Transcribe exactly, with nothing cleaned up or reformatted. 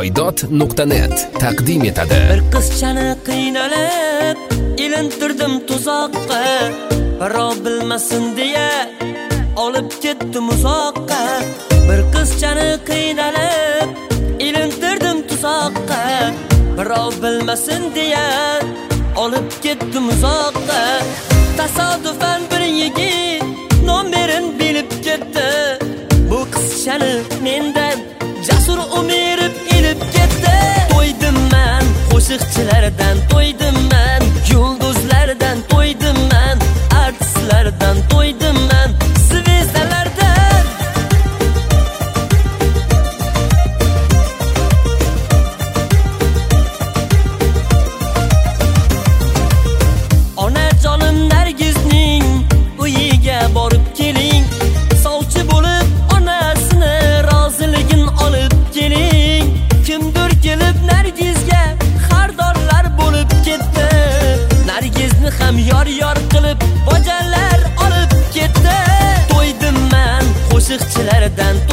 Samoydot nuqta net taqdim etadi. Bir qizchani qiynalib ilintirdim tuzoqqa, birov bilmasin deya olib ketdim uzoqqa. Bir qizchani qiynalib ilintirdim tuzoqqa, birov bilmasin deya olib ketdim uzoqqa. Tasodifan bir yigit nomerin bilib ketdi, bu qizchani mendan jasur umirib ilib ketdi. To'ydim men qo'shiqchilardan, to'ydim men yulduzlardan, to'ydim men artistlardan, to'ydim men zvezdalardan. Onajonim Nargizning uyiga borib keling, sovchi bo'lib onasini roziligin olib keling. Kimdir kelib Nargizga xardorlar bo'lib ketdi, Nargizni ham yor-yor qilib bojalar olib ketdi. To'ydim men qo'shiqchilardan,